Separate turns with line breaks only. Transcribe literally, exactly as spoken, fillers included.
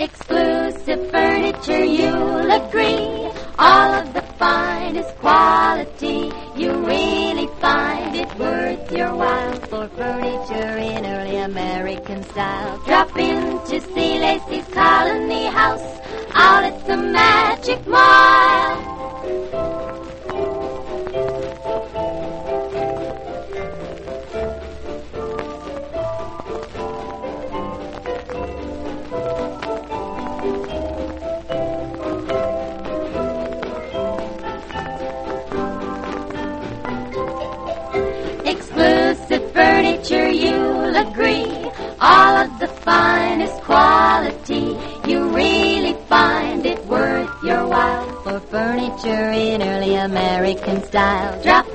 Exclusive furniture, you'll agree. All of the finest quality. You really find it worth your while for furniture in early American style. Drop in to see Lacey's Colony House out at the Magic Mile. Exclusive furniture, you'll agree. All of the finest quality. You really find it worth your while for furniture in early American style. Drop